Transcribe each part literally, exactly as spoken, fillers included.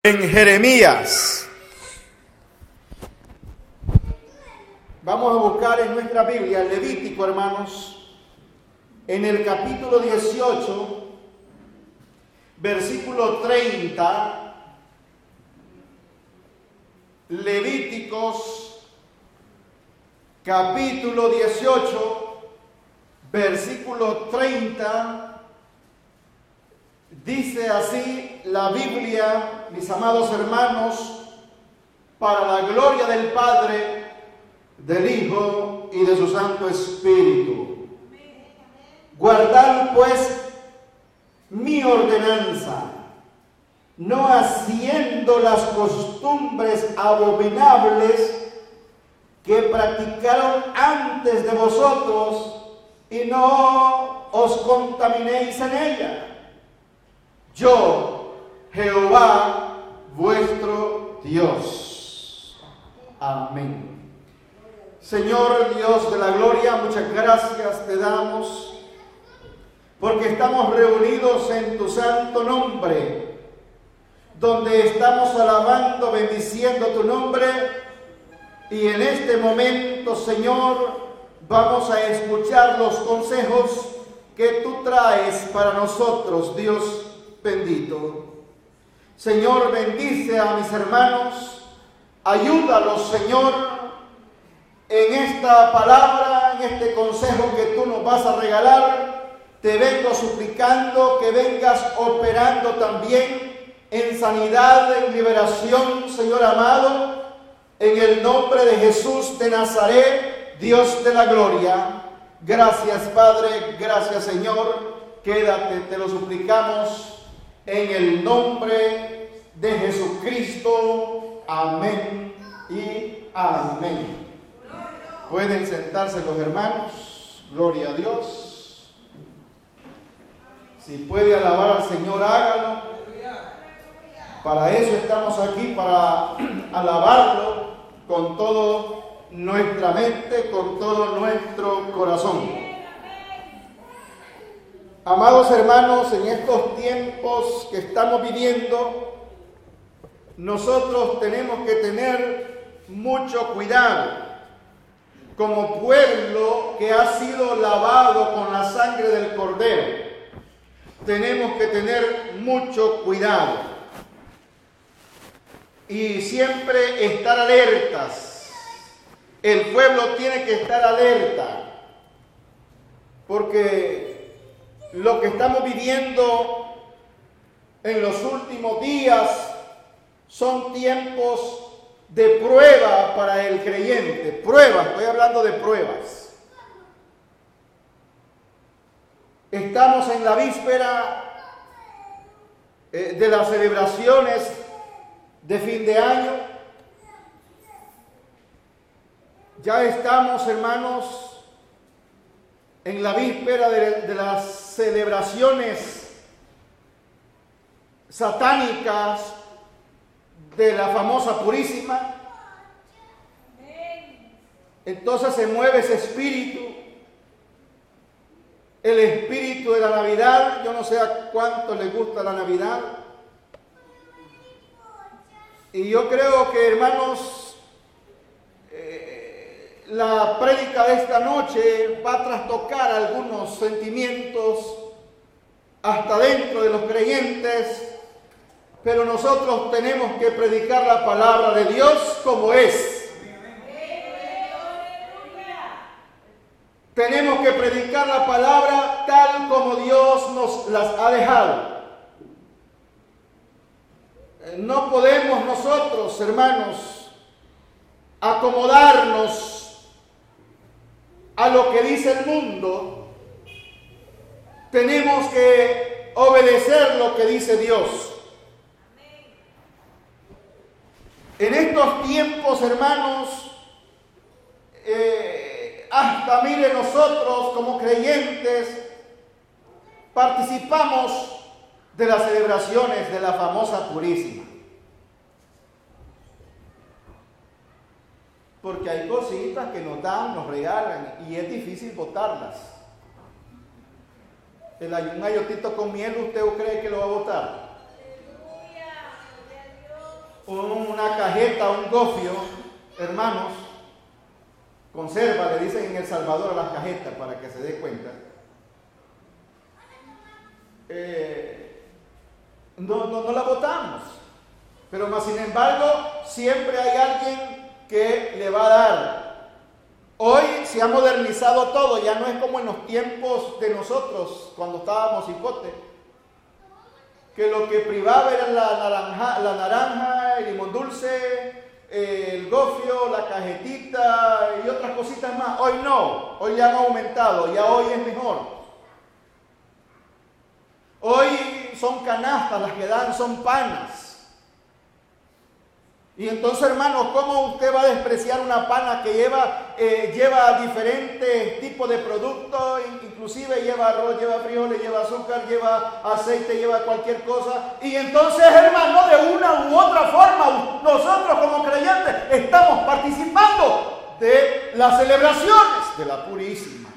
En Jeremías. Vamos a buscar en nuestra Biblia, el Levítico, hermanos, en el capítulo dieciocho, versículo treinta. Levíticos, capítulo dieciocho, versículo treinta. Dice así la Biblia, mis amados hermanos, para la gloria del Padre, del Hijo y de su Santo Espíritu. Guardad pues mi ordenanza, no haciendo las costumbres abominables que practicaron antes de vosotros, y no os contaminéis en ella. Yo, Jehová, vuestro Dios. Amén. Señor Dios de la gloria, muchas gracias te damos porque estamos reunidos en tu santo nombre, donde estamos alabando, bendiciendo tu nombre, y en este momento, Señor, vamos a escuchar los consejos que tú traes para nosotros, Dios bendito. Señor, bendice a mis hermanos, ayúdalos, Señor, en esta palabra, en este consejo que tú nos vas a regalar. Te vengo suplicando que vengas operando también en sanidad, en liberación, Señor amado, en el nombre de Jesús de Nazaret, Dios de la gloria. Gracias, Padre, gracias, Señor. Quédate, te lo suplicamos, en el nombre de Jesucristo. Amén y amén. Pueden sentarse los hermanos. Gloria a Dios. Si puede alabar al Señor, hágalo. Para eso estamos aquí, para alabarlo con toda nuestra mente, con todo nuestro corazón. Amados hermanos, en estos tiempos que estamos viviendo, nosotros tenemos que tener mucho cuidado. Como pueblo que ha sido lavado con la sangre del Cordero, tenemos que tener mucho cuidado y siempre estar alertas. El pueblo tiene que estar alerta, porque lo que estamos viviendo en los últimos días son tiempos de prueba para el creyente. Pruebas, estoy hablando de pruebas. Estamos en la víspera eh, de las celebraciones de fin de año. Ya estamos, hermanos, en la víspera de, de las celebraciones satánicas de la famosa Purísima. Entonces se mueve ese espíritu, el espíritu de la Navidad. Yo no sé a cuánto les gusta la Navidad. Y yo creo que, hermanos, eh, la prédica de esta noche va a trastocar algunos sentimientos hasta dentro de los creyentes, pero nosotros tenemos que predicar la palabra de Dios como es. Tenemos que predicar la palabra tal como Dios nos las ha dejado. No podemos nosotros, hermanos, acomodarnos a lo que dice el mundo. Tenemos que obedecer lo que dice Dios. En estos tiempos, hermanos, eh, hasta mire, nosotros como creyentes participamos de las celebraciones de la famosa Purísima. Porque hay cositas que nos dan, nos regalan, y es difícil botarlas. El un ayotito con miel, ¿usted cree que lo va a botar? una cajeta, un gofio, hermanos, conserva, le dicen en El Salvador a las cajetas para que se dé cuenta. Eh, no, no, no la botamos, pero más sin embargo siempre hay alguien que le va a dar. Hoy se ha modernizado todo, ya no es como en los tiempos de nosotros cuando estábamos hipotes, que lo que privaba era la naranja, la naranja, el limón dulce, el gofio, la cajetita y otras cositas más. Hoy no, hoy ya han aumentado, ya hoy es mejor. Hoy son canastas las que dan, son panas. Y entonces, hermanos, ¿cómo usted va a despreciar una pana que lleva, eh, lleva diferentes tipos de productos? Inclusive lleva arroz, lleva frijoles, lleva azúcar, lleva aceite, lleva cualquier cosa. Y entonces, hermanos, de una u otra forma, nosotros como creyentes estamos participando de las celebraciones de la Purísima.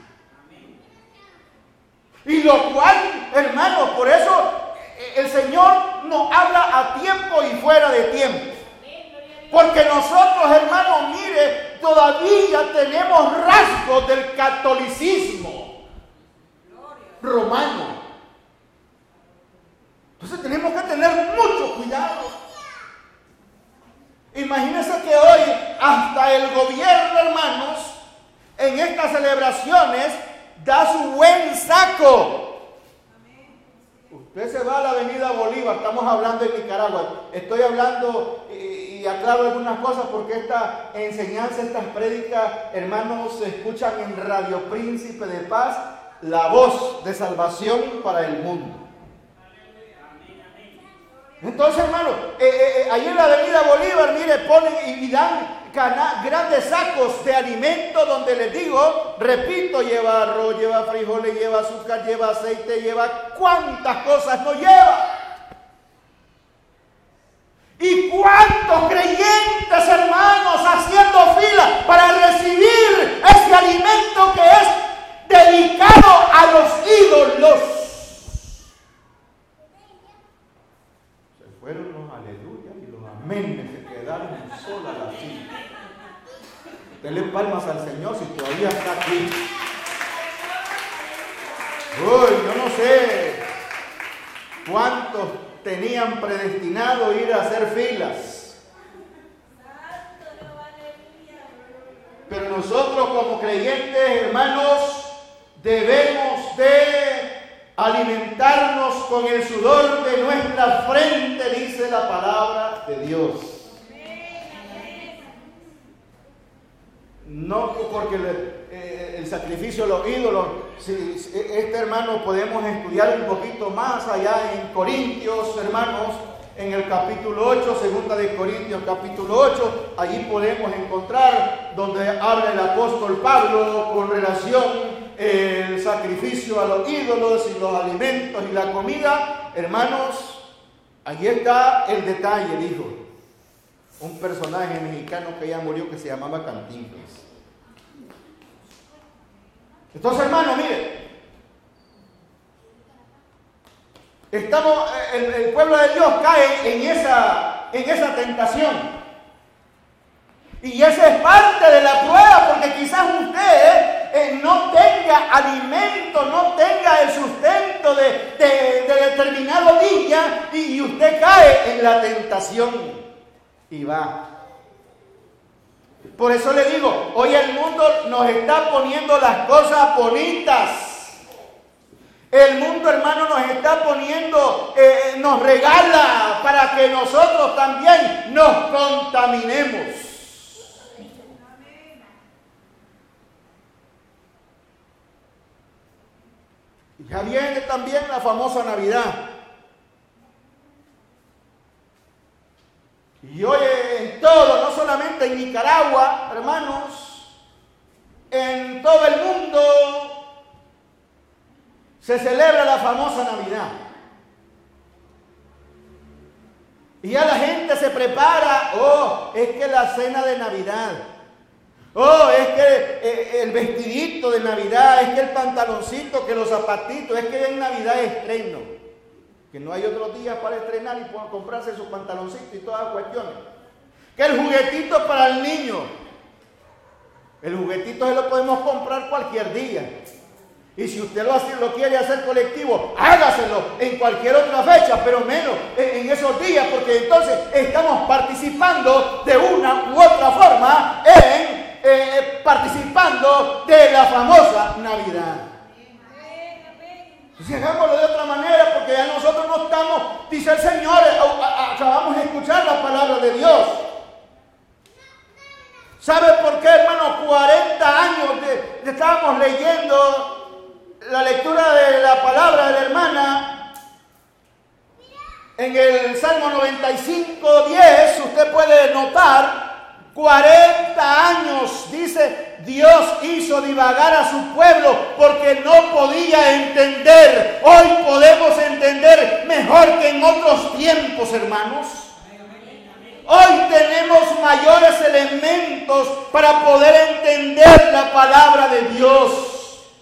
Y lo cual, hermanos, por eso el Señor nos habla a tiempo y fuera de tiempo. Porque nosotros, hermanos, mire, todavía tenemos rasgos del catolicismo romano. Entonces tenemos que tener mucho cuidado. Imagínense que hoy hasta el gobierno, hermanos, en estas celebraciones da su buen saco. Usted se va a la avenida Bolívar, estamos hablando de Nicaragua, estoy hablando y, y aclaro algunas cosas porque esta enseñanza, estas prédicas, hermanos, se escuchan en Radio Príncipe de Paz, la voz de salvación para el mundo. Entonces, hermanos, eh, eh, ahí en la avenida Bolívar, mire, ponen y, y dan cana, grandes sacos de alimento donde les digo, repito, lleva arroz, lleva frijoles, lleva azúcar, lleva aceite, lleva cuántas cosas no lleva. Y cuántos creyentes, hermanos, haciendo fila para recibir ese alimento que es dedicado a los ídolos. Se fueron los aleluyas y los amenes, se quedaron solas las sillas. Dele palmas al Señor si todavía está aquí. Uy, yo no sé cuántos tenían predestinado ir a hacer filas. Pero nosotros como creyentes, hermanos, debemos de alimentarnos con el sudor de nuestra frente, dice la palabra de Dios. No porque el, eh, el sacrificio de los ídolos, si, si, este hermano podemos estudiar un poquito más allá en Corintios, hermanos, en el capítulo ocho, segunda de Corintios capítulo ocho, allí podemos encontrar donde habla el apóstol Pablo con relación el sacrificio a los ídolos y los alimentos y la comida. Hermanos, allí está el detalle, dijo un personaje mexicano que ya murió que se llamaba Cantinflas. Entonces, hermano, mire, estamos, el, el pueblo de Dios cae en esa, en esa tentación. Y esa es parte de la prueba, porque quizás usted eh, no tenga alimento, no tenga el sustento de, de, de determinado día y, y usted cae en la tentación. Y va. Por eso le digo, hoy el mundo nos está poniendo las cosas bonitas. El mundo, hermano, nos está poniendo, eh, nos regala para que nosotros también nos contaminemos. Ya viene también la famosa Navidad. Y hoy en todo, no solamente en Nicaragua, hermanos, en todo el mundo se celebra la famosa Navidad. Y ya la gente se prepara, oh, es que la cena de Navidad, oh, es que eh, el vestidito de Navidad, es que el pantaloncito, que los zapatitos, es que en Navidad es estreno. que no hay otros días para estrenar y para comprarse sus pantaloncitos y todas las cuestiones. Que el juguetito para el niño, el juguetito se lo podemos comprar cualquier día. Y si usted lo, hace, lo quiere hacer colectivo, hágaselo en cualquier otra fecha, pero menos en, en esos días, porque entonces estamos participando de una u otra forma en eh, participando de la famosa Navidad. Si hagámoslo de otra manera, porque ya nosotros no estamos, dice el Señor, acabamos de escuchar la palabra de Dios. ¿Sabe por qué, hermano? cuarenta años de, de estábamos leyendo la lectura de la palabra de la hermana en el Salmo noventa y cinco, diez. Usted puede notar, cuarenta años, dice, Dios hizo divagar a su pueblo porque no podía entender. Hoy podemos entender mejor que en otros tiempos, hermanos. Hoy tenemos mayores elementos para poder entender la palabra de Dios.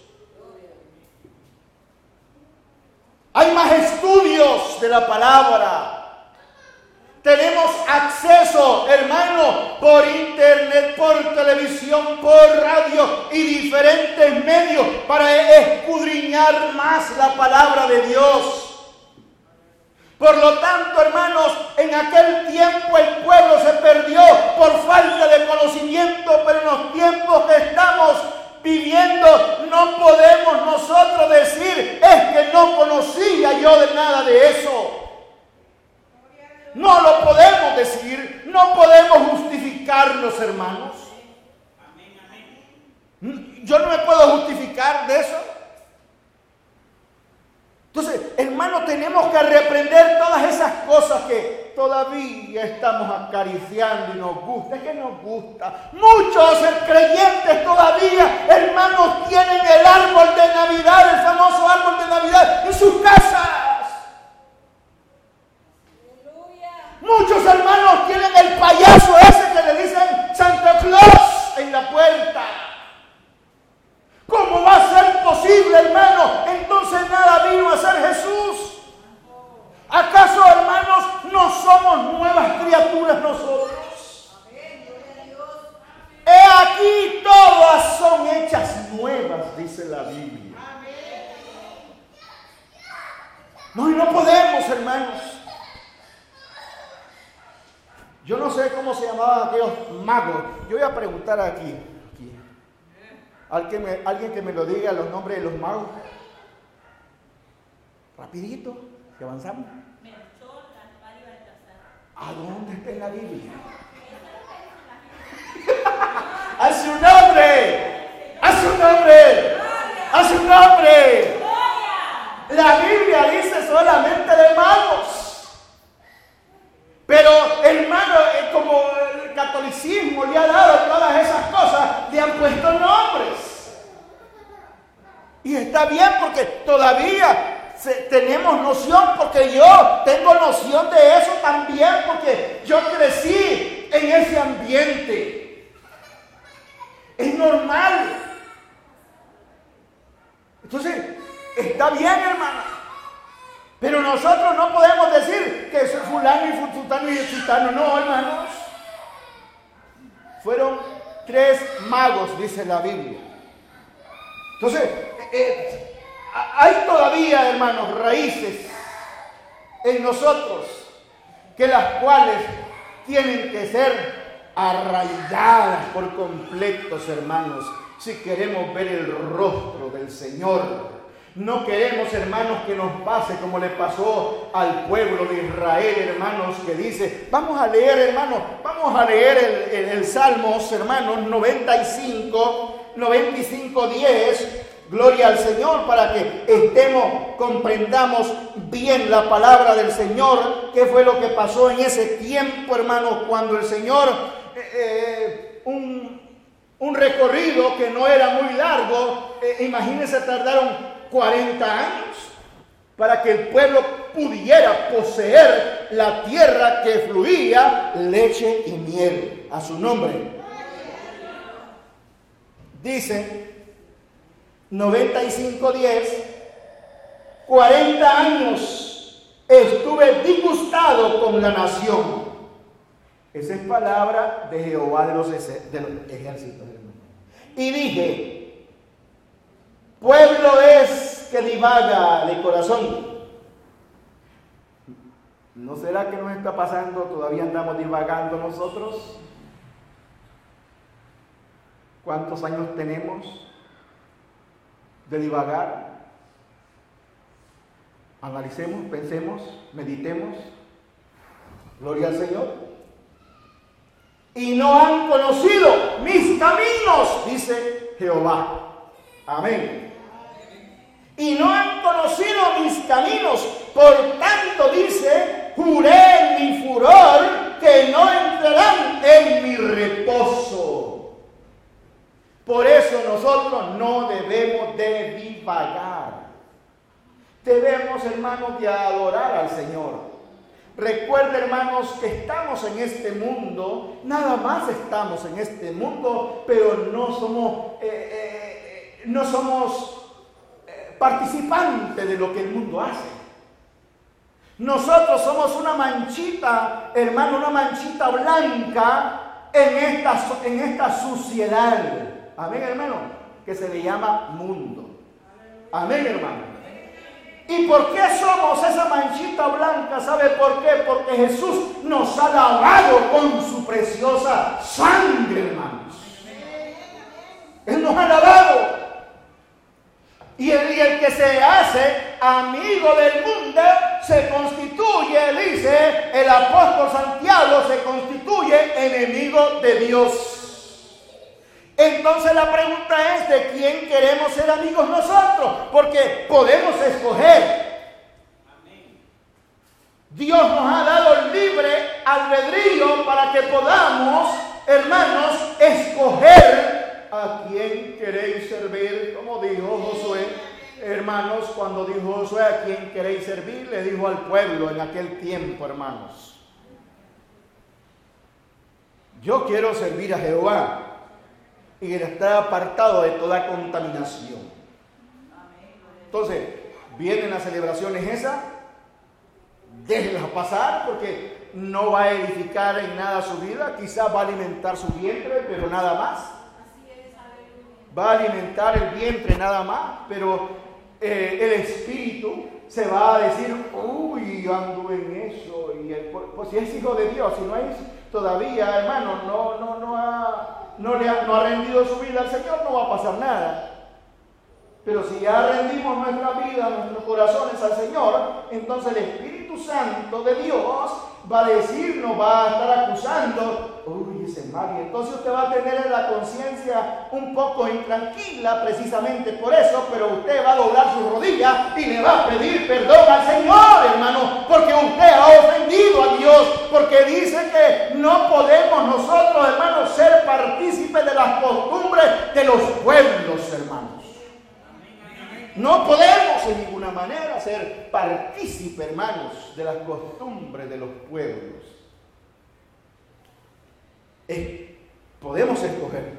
Hay más estudios de la palabra. Tenemos acceso, hermano, por internet, por televisión, por radio y diferentes medios para escudriñar más la palabra de Dios. Por lo tanto, hermanos, en aquel tiempo el pueblo se perdió por falta de conocimiento, pero en los tiempos que estamos viviendo no podemos nosotros decir, es que no conocía yo de nada de eso. No lo podemos decir, no podemos justificarnos, hermanos. Yo no me puedo justificar de eso. Entonces, hermanos, tenemos que reprender todas esas cosas que todavía estamos acariciando y nos gusta. Es que nos gusta. Muchos creyentes todavía, hermanos, tienen el árbol de Navidad, el famoso árbol de Navidad, en sus casas. Muchos hermanos tienen el payaso ese que le dicen Santa Claus en la puerta. ¿Cómo va a ser posible, hermano? Entonces nada vino a ser Jesús. ¿Acaso, hermanos, no somos nuevas criaturas nosotros? He aquí todas son hechas nuevas, dice la Biblia. No, y no podemos, hermanos. Yo no sé cómo se llamaban aquellos magos. Yo voy a preguntar aquí. aquí. ¿Alguien, me, alguien que me lo diga los nombres de los magos. Rapidito, que avanzamos. ¿A dónde está en la Biblia? ¡A su nombre! ¡A su nombre! ¡A su nombre! La Biblia dice solamente de magos. Pero, hermano, como el catolicismo le ha dado todas esas cosas, le han puesto nombres. Y está bien porque todavía se, tenemos noción, porque yo tengo noción de eso también, porque yo crecí en ese ambiente. Es normal. Entonces, está bien, hermano. Pero nosotros no podemos decir que es fulano y fulano y fulano. No, hermanos. Fueron tres magos, dice la Biblia. Entonces, eh, hay todavía, hermanos, raíces en nosotros que las cuales tienen que ser arraigadas por completos, hermanos, si queremos ver el rostro del Señor. No queremos, hermanos, que nos pase como le pasó al pueblo de Israel, hermanos, que dice, vamos a leer, hermanos, vamos a leer el, el, el Salmos, hermanos, noventa y cinco, noventa y cinco, diez, gloria al Señor, para que estemos, comprendamos bien la palabra del Señor, qué fue lo que pasó en ese tiempo, hermanos, cuando el Señor, eh, eh, un, un recorrido que no era muy largo, eh, imagínense, tardaron cuarenta años para que el pueblo pudiera poseer la tierra que fluía leche y miel. A su nombre. Dice noventa y cinco, diez, cuarenta años estuve disgustado con la nación. Esa es palabra de Jehová de los, de los ejércitos. Y dije, pueblo es que divaga de corazón. ¿No será que nos está pasando? ¿Todavía andamos divagando nosotros? ¿Cuántos años tenemos de divagar? Analicemos, pensemos, meditemos. Gloria al Señor. Y no han conocido mis caminos, dice Jehová. Amén. Y no han conocido mis caminos, por tanto dice, juré en mi furor que no entrarán en mi reposo. Por eso nosotros no debemos de divagar. Debemos, hermanos, de adorar al Señor. Recuerda, hermanos, que estamos en este mundo, nada más estamos en este mundo, pero no somos, eh, eh, no somos eh, participantes de lo que el mundo hace. Nosotros somos una manchita, hermano, una manchita blanca en esta, en esta suciedad. Amén, hermano, que se le llama mundo. Amén, hermano. ¿Y por qué somos esa manchita blanca? ¿Sabe por qué? Porque Jesús nos ha lavado con su preciosa sangre, hermanos. Él nos ha lavado. Y el, y el que se hace amigo del mundo se constituye, dice el apóstol Santiago, se constituye enemigo de Dios. Entonces la pregunta es, ¿de quién queremos ser amigos nosotros? Porque podemos escoger. Dios nos ha dado libre albedrío para que podamos, hermanos, escoger a quién queréis servir. Como dijo Josué, hermanos, cuando dijo Josué, ¿a quién queréis servir? Le dijo al pueblo en aquel tiempo, hermanos. Yo quiero servir a Jehová y estar apartado de toda contaminación. Entonces, vienen las celebraciones esas, déjenlas pasar, porque no va a edificar en nada su vida, quizás va a alimentar su vientre, pero nada más. Va a alimentar el vientre nada más, pero eh, el espíritu se va a decir, uy, ando en eso, y el, pues si es hijo de Dios, si no es todavía, hermano, no, no, no ha... No, le ha, no ha rendido su vida al Señor, no va a pasar nada. Pero si ya rendimos nuestra vida, nuestros corazones al Señor, entonces el Espíritu Santo de Dios va a decirnos, va a estar acusando, uy, ese mal, y entonces usted va a tener la conciencia un poco intranquila precisamente por eso, pero usted va a doblar su rodilla y le va a pedir perdón al Señor, hermano, porque usted ha ofendido a Dios, porque dice que no podemos nosotros, hermanos, ser partícipes de las costumbres de los pueblos, hermanos. No podemos en ninguna manera ser partícipes, hermanos, de las costumbres de los pueblos. Eh, podemos escoger.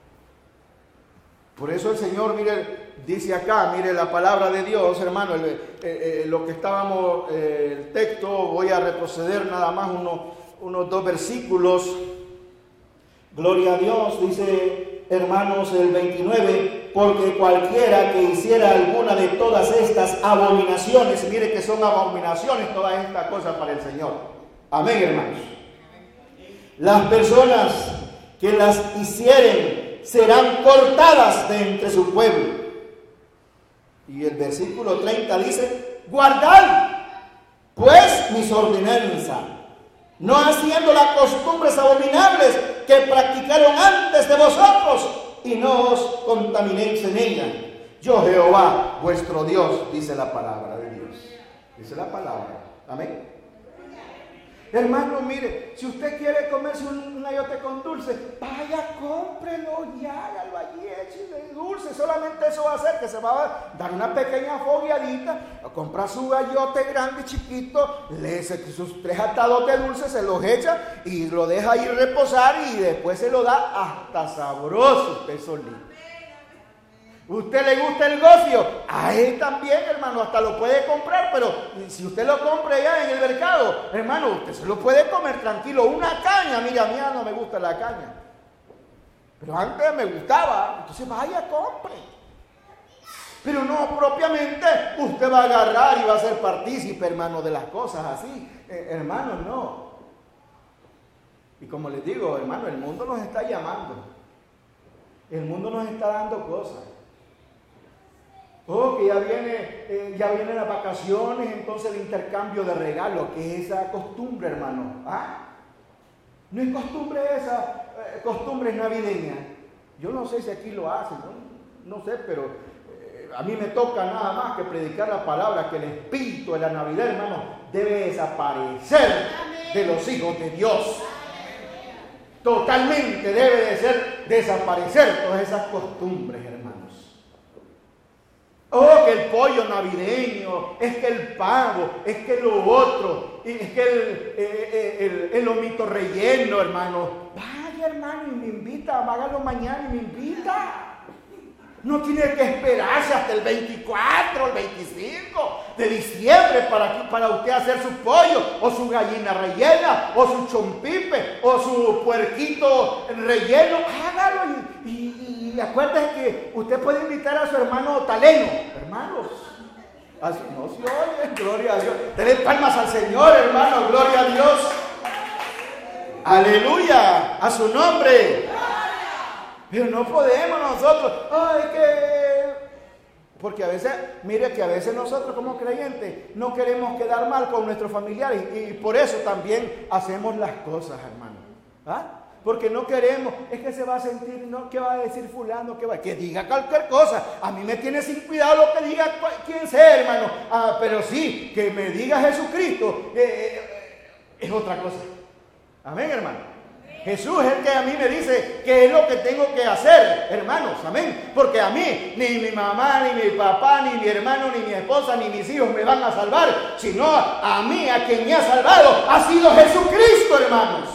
Por eso el Señor, mire, dice acá, mire la palabra de Dios, hermano, el, eh, eh, lo que estábamos, eh, el texto, voy a retroceder nada más unos, unos dos versículos. Gloria a Dios, dice, hermanos, el veintinueve, porque cualquiera que hiciera alguna de todas estas abominaciones, mire que son abominaciones todas estas cosas para el Señor. Amén, hermanos. Las personas que las hicieren serán cortadas de entre su pueblo. Y el versículo treinta dice, guardad pues mis ordenanzas, no haciendo las costumbres abominables que practicaron antes de vosotros, y no os contaminéis en ella. Yo Jehová, vuestro Dios, dice la palabra de Dios. Dice la palabra. Amén. Hermano, mire, si usted quiere comerse un ayote con dulce, vaya, cómprelo y hágalo allí, échale dulce. Solamente eso va a hacer que se va a dar una pequeña fogueadita, a comprar su ayote grande, chiquito, le echa sus tres atados de dulce, se los echa y lo deja ahí reposar y después se lo da hasta sabroso usted solito. ¿Usted le gusta el gofio? A él también, hermano, hasta lo puede comprar, pero si usted lo compra allá en el mercado, hermano, usted se lo puede comer tranquilo. Una caña, mira, a mí no me gusta la caña, pero antes me gustaba, entonces vaya, compre. Pero no propiamente usted va a agarrar y va a ser partícipe, hermano, de las cosas así. Eh, hermano, no. Y como les digo, hermano, el mundo nos está llamando. El mundo nos está dando cosas. Oh, que ya viene, eh, ya vienen las vacaciones, entonces el intercambio de regalos, que es esa costumbre, hermano. ¿Ah? No es costumbre esa, eh, costumbre navideña. Yo no sé si aquí lo hacen, no, no sé, pero eh, a mí me toca nada más que predicar la palabra, que el espíritu de la Navidad, hermano, debe desaparecer de los hijos de Dios. Totalmente debe de ser desaparecer todas esas costumbres, hermanos. Oh, que el pollo navideño, es que el pavo, es que lo otro, es que el, el, el, el lomito relleno, hermano. Vaya, hermano, y me invita, hágalo mañana y me invita. No tiene que esperarse hasta el veinticuatro, el veinticinco de diciembre para, para usted hacer su pollo, o su gallina rellena, o su chompipe, o su puerquito relleno. Hágalo y, y, y acuérdese que usted puede invitar a su hermano taleno. Hermanos, así no se oye, gloria a Dios. Denle palmas al Señor, hermano, gloria a Dios. Aleluya, a su nombre. Pero no podemos nosotros, ay, que... Porque a veces, mire que a veces nosotros como creyentes no queremos quedar mal con nuestros familiares y por eso también hacemos las cosas, hermano. ¿Ah? Porque no queremos, es que se va a sentir, ¿no? ¿Qué va a decir fulano? ¿Qué va? Que diga cualquier cosa. A mí me tiene sin cuidado lo que diga quien sea, hermano. Ah, pero sí, que me diga Jesucristo eh, eh, es otra cosa. Amén, hermano. Jesús es el que a mí me dice qué es lo que tengo que hacer, hermanos, amén. Porque a mí, ni mi mamá, ni mi papá, ni mi hermano, ni mi esposa, ni mis hijos me van a salvar, sino a mí, a quien me ha salvado, ha sido Jesucristo, hermanos.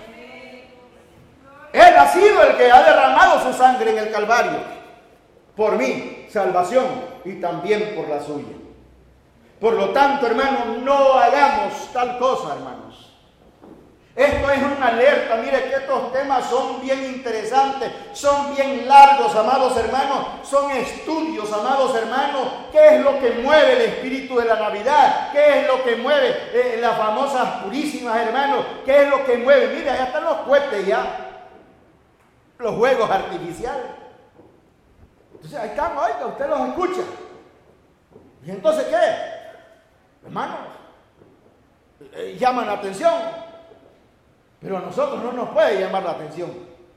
Él ha sido el que ha derramado su sangre en el Calvario, por mi salvación y también por la suya. Por lo tanto, hermanos, no hagamos tal cosa, hermanos. Esto es una alerta, mire que estos temas son bien interesantes, son bien largos, amados hermanos, son estudios, amados hermanos. ¿Qué es lo que mueve el espíritu de la Navidad? ¿Qué es lo que mueve eh, las famosas purísimas, hermanos? ¿Qué es lo que mueve? Mire, ya están los cohetes ya, los juegos artificiales. Entonces ahí están, oiga, usted los escucha. ¿Y entonces qué? Hermanos, eh, llaman la atención. Pero a nosotros no nos puede llamar la atención.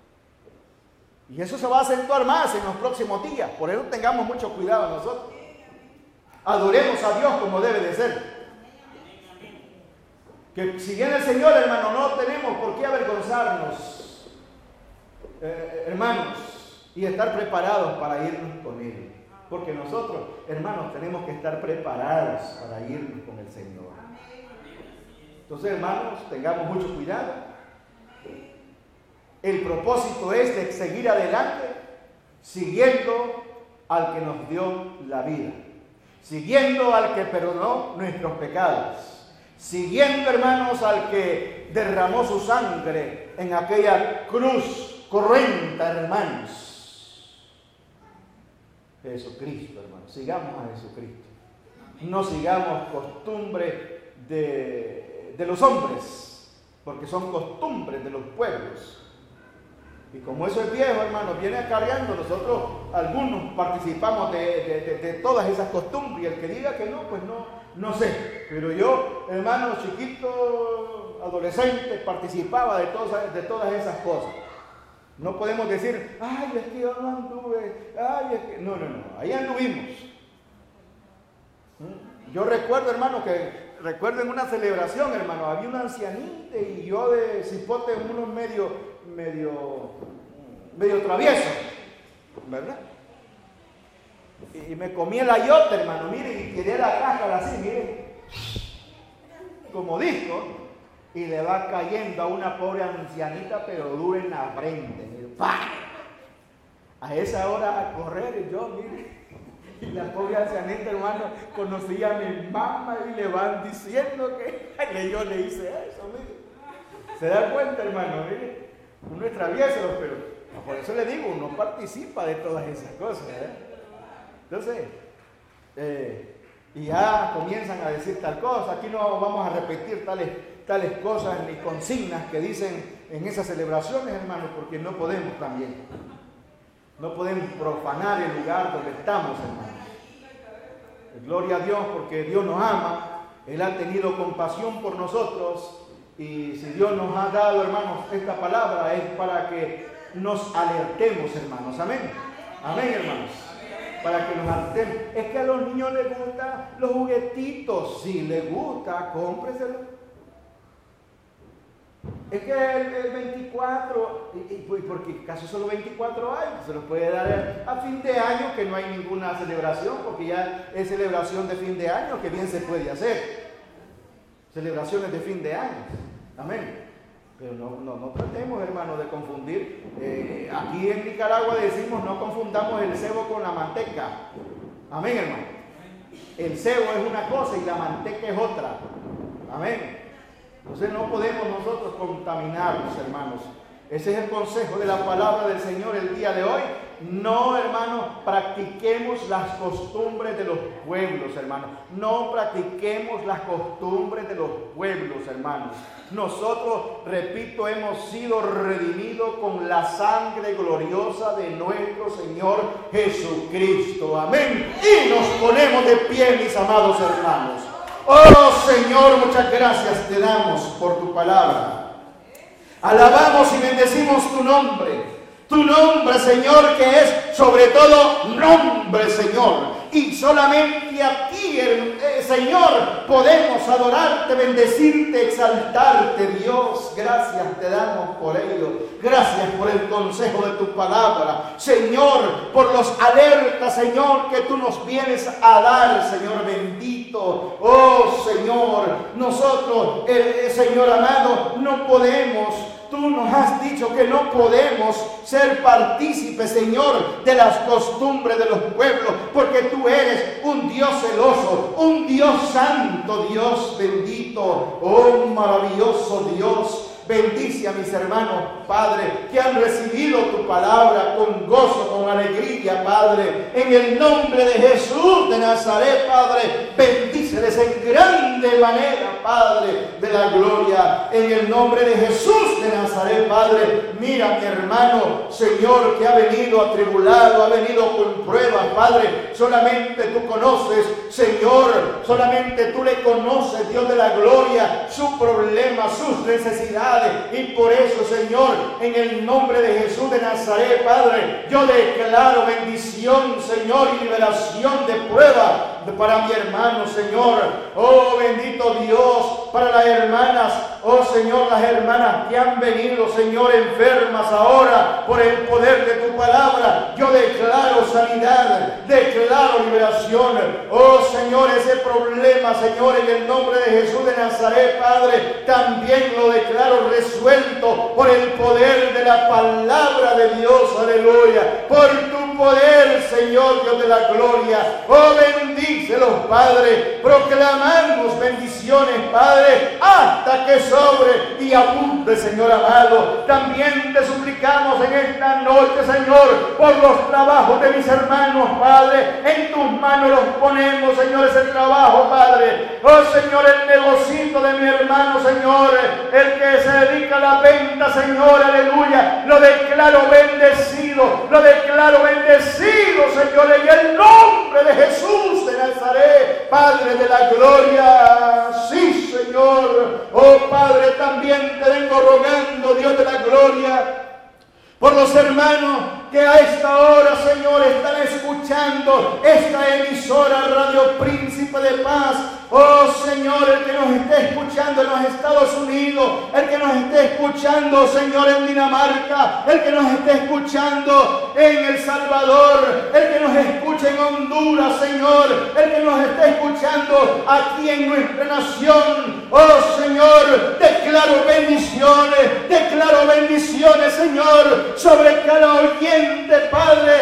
Y eso se va a acentuar más en los próximos días. Por eso tengamos mucho cuidado nosotros. Adoremos a Dios como debe de ser. Que si viene el Señor, hermano, no tenemos por qué avergonzarnos, eh, hermanos, y estar preparados para irnos con Él. Porque nosotros, hermanos, tenemos que estar preparados para irnos con el Señor. Entonces, hermanos, tengamos mucho cuidado. El propósito es de seguir adelante, siguiendo al que nos dio la vida, siguiendo al que perdonó nuestros pecados, siguiendo, hermanos, al que derramó su sangre en aquella cruz cruenta, hermanos. Jesucristo, hermanos, sigamos a Jesucristo. No sigamos costumbre de, de los hombres, porque son costumbres de los pueblos. Y como eso es viejo, hermano, viene acarreando, nosotros algunos participamos de, de, de, de todas esas costumbres. Y el que diga que no, pues no, no sé. Pero yo, hermano, chiquito, adolescente, participaba de todas, de todas esas cosas. No podemos decir, ay, es que yo no anduve, ay, es que... No, no, no, ahí anduvimos. Yo recuerdo, hermano, que... Recuerdo en una celebración, hermano, había una ancianita y yo de cipote, uno medio, medio, medio travieso, ¿verdad? Y me comí el ayote, hermano, mire, y quería la cáscara así, mire, como disco, y le va cayendo a una pobre ancianita, pero dura en la frente, mire, ¡pah! A esa hora a correr, yo, mire, y la pobre ancianita, hermano, conocía a mi mamá y le van diciendo que, que yo le hice eso, mire. ¿Se da cuenta, hermano? Mire, uno es travieso, pero por eso le digo, uno participa de todas esas cosas, ¿eh? Entonces, eh, y ya comienzan a decir tal cosa. Aquí no vamos a repetir tales, tales cosas ni consignas que dicen en esas celebraciones, hermano, porque no podemos también. No podemos profanar el lugar donde estamos, hermanos. Gloria a Dios, porque Dios nos ama. Él ha tenido compasión por nosotros. Y si Dios nos ha dado, hermanos, esta palabra es para que nos alertemos, hermanos. Amén. Amén, hermanos. Para que nos alertemos. Es que a los niños les gustan los juguetitos. Si les gusta, cómpreselo. Es que el, el veinticuatro, y, y, y porque casi solo veinticuatro hay, se los puede dar a fin de año, que no hay ninguna celebración, porque ya es celebración de fin de año, que bien se puede hacer. Celebraciones de fin de año. Amén. Pero no, no, no tratemos, hermano, de confundir. Eh, aquí en Nicaragua decimos, no confundamos el cebo con la manteca. Amén, hermano. El cebo es una cosa y la manteca es otra. Amén. Entonces no podemos nosotros contaminarnos, hermanos. Ese es el consejo de la palabra del Señor el día de hoy. No, hermanos, practiquemos las costumbres de los pueblos, hermanos. No practiquemos las costumbres de los pueblos, hermanos. Nosotros, repito, hemos sido redimidos con la sangre gloriosa de nuestro Señor Jesucristo. Amén. Y nos ponemos de pie, mis amados hermanos. Oh Señor, muchas gracias te damos por tu palabra. Alabamos y bendecimos tu nombre. Tu nombre, Señor, que es sobre todo nombre, Señor. Y solamente a ti, eh, Señor, podemos adorarte, bendecirte, exaltarte, Dios. Gracias te damos por ello. Gracias por el consejo de tu palabra. Señor, por los alertas, Señor, que tú nos vienes a dar, Señor bendito. Oh, Señor, nosotros, eh, Señor amado, no podemos. Tú nos has dicho que no podemos ser partícipes, Señor, de las costumbres de los pueblos, porque tú eres un Dios celoso, un Dios santo, Dios bendito, oh maravilloso Dios. Bendice a mis hermanos, Padre, que han recibido tu palabra con gozo, con alegría, Padre. En el nombre de Jesús de Nazaret, Padre, bendíceles en grande manera, Padre de la gloria. En el nombre de Jesús de Nazaret, Padre, mira a mi hermano, Señor, que ha venido atribulado, ha venido con pruebas, Padre. Solamente tú conoces, Señor, solamente tú le conoces, Dios de la gloria, su problema, sus necesidades. Y por eso, Señor, en el nombre de Jesús de Nazaret, Padre, yo declaro bendición, Señor, y liberación de prueba para mi hermano, Señor. Oh, bendito Dios, para las hermanas, oh Señor, las hermanas que han venido, Señor, enfermas ahora por el poder de tu palabra. Yo declaro sanidad, declaro liberación. Oh Señor, ese problema, Señor, en el nombre de Jesús de Nazaret, Padre, también lo declaro resuelto por el poder de la palabra de Dios. Aleluya. Por tu poder, Señor, Dios de la gloria. Oh, bendícelos, Padre. Proclamamos bendiciones, Padre, hasta que sobre y abunde, Señor amado. También te suplicamos en esta noche, Señor, por los trabajos de mis hermanos, Padre. En tus manos los ponemos, Señor, ese trabajo, Padre. Oh, Señor, el negocito de mi hermano, Señor, el que se dedica a la venta, Señor, aleluya. Lo declaro bendecido, lo declaro bendecido, Señor, en el nombre de Jesús de Nazaret, Padre de la gloria. Sí, Señor. Oh, Padre, también te vengo rogando, Dios de la gloria, por los hermanos que a esta hora, Señor, están escuchando esta emisora Radio Príncipe de Paz. Oh, Señor, el que nos esté escuchando en los Estados Unidos, el que nos esté escuchando, Señor, en Dinamarca, el que nos esté escuchando en El Salvador, el que nos escuche en Honduras, Señor, el que nos esté escuchando aquí en nuestra nación. Oh, Señor, declaro bendiciones, declaro bendiciones, Señor, sobre cada oyente, Padre,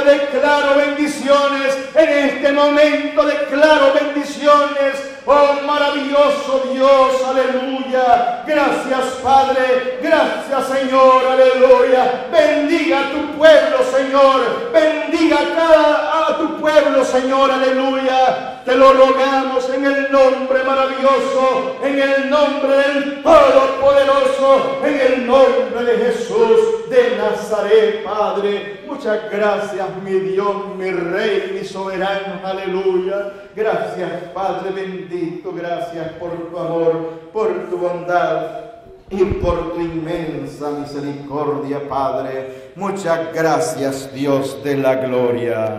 declaro bendiciones. En este momento declaro bendiciones. Oh maravilloso Dios, aleluya. Gracias Padre, gracias Señor, aleluya. Bendiga a tu pueblo, Señor. Bendiga a, cada, a tu pueblo, Señor, aleluya. Te lo rogamos en el nombre maravilloso, en el nombre del Todopoderoso, en el nombre de Jesús de Nazaret, Padre. Muchas gracias, mi Dios, mi Rey, mi soberano, aleluya. Gracias, Padre bendito, gracias por tu amor, por tu bondad y por tu inmensa misericordia, Padre. Muchas gracias, Dios de la gloria.